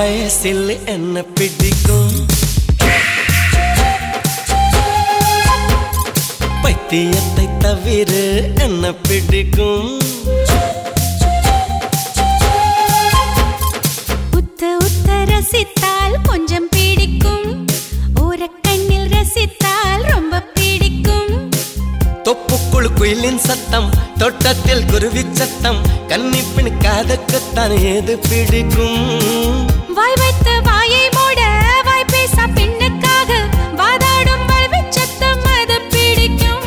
வயசில் என்ன பிடிக்கும்? பைத்தியத்தை தவிர என்ன பிடிக்கும்? உத்த உத்த ரசித்தால் கொஞ்சம் பிடிக்கும், ஓரக்கண்ணில் ரசித்தால் ரொம்ப பிடிக்கும். தொப்புக்குள் குயிலின் சத்தம், தோட்டத்தில் குருவி சத்தம், கன்னிப்பின் காதுக்குத்தான் ஏது பிடிக்கும்? வாய் வைத்த வாயை மூட வாய் பேச பெண்ணுக்காக வாதாடும் வல்வி சத்தம் அது பிடிக்கும்.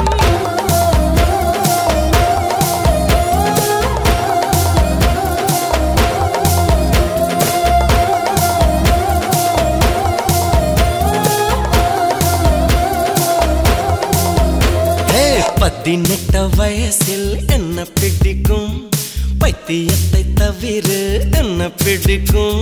பதினெட்ட வயசில் என்ன பிடிக்கும்? பைத்தியத்தை தவிர என்ன பிடிக்கும்?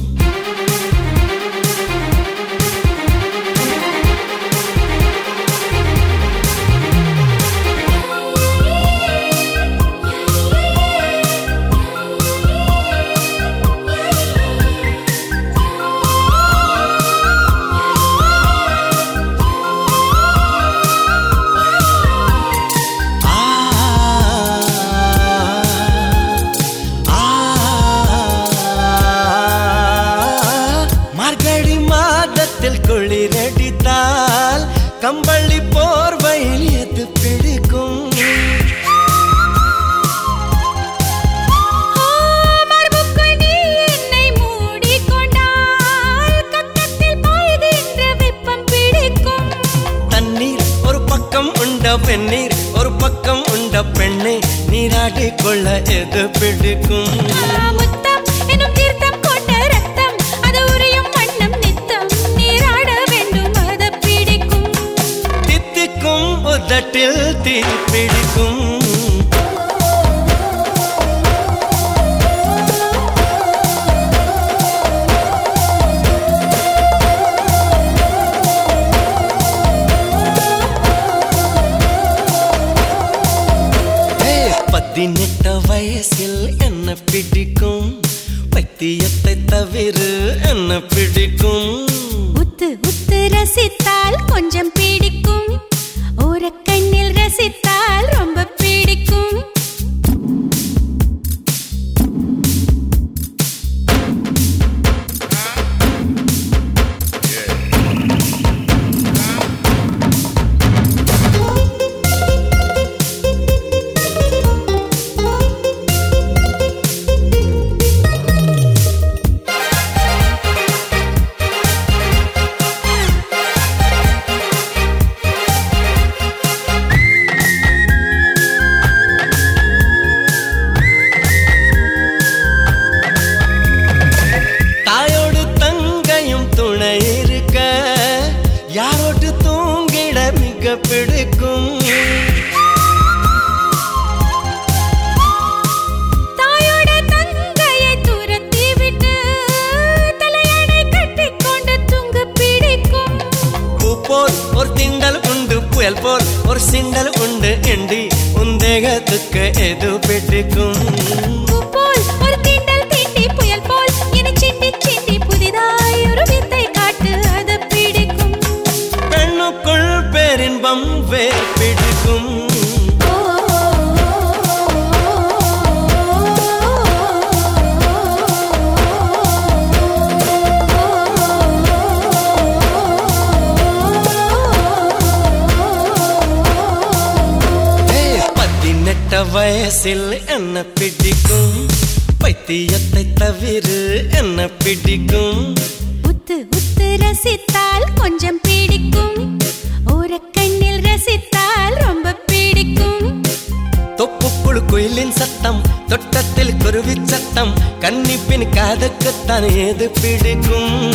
குளிரடித்தால் கம்பளி போர்வையில் எது பிடிக்கும்? மார்புக்குள் நீ என்னை மூடிக்கொண்டால் கக்கத்தில் பாய்கின்ற வெப்பம் பிடிக்கும். தண்ணீர் ஒரு பக்கம் உண்ட பெண்ணீர் ஒரு பக்கம் உண்ட பெண்ணை நீராடிக் கொள்ள எது பிடிக்கும்? முத்தம் எனும் தீர்த்தம் கொண்ட ரத்தம், அது உரியும் வண்ணம் நித்தம் நீராட வேண்டும் அது பிடிக்கும். தித்திக்கும் உதட்டில் தீ பிடிக்கும். பதினெட்ட வயசில் என்ன பிடிக்கும்? பைத்தியத்தை தவிர என்ன பிடிக்கும்? உத்து உத்து ரசித்தால் கொஞ்சம் பிடிக்கும், ஓரக்கண்ணில் ரசித்தால் ரொம்ப பிடிக்கும். யாரோடு தூங்கிட மிக பிடிக்கும்? தாயோட தங்கையை துரத்தி விட்டு தலையணை கட்டிக்கொண்டு தூங்க பிடிக்கும். பூ போல் ஒரு திண்டல் உண்டு, புயல் போல் ஒரு சிண்டல் உண்டு, எண்டி உந்தேகத்துக்கு எது பிடிக்கும்? பூ போல் ஒரு திண்டல் தீண்டி புயல் போல் என சிண்டி சிண்டி புதிதாய் ஒரு வித்தை காட்டு அது பிடிக்கும். பெண்ணுக்குள் பேரின்பம் வேர் பிடிக்கும். பதினெட்ட வயசில் என்ன பிடிக்கும்? பைத்தியத்தை தவிர என்ன பிடிக்கும்? உத்து உத்து ரசித்தால் கொஞ்சம் பிடிக்கும், ஓரக்கண்ணில் ரசித்தால் ரொம்ப பிடிக்கும். தொப்புக்குள் குயிலின் சத்தம், தோட்டத்தில் குருவி சத்தம், கன்னிப்பின் காதுக்குத்தான் ஏது பிடிக்கும்?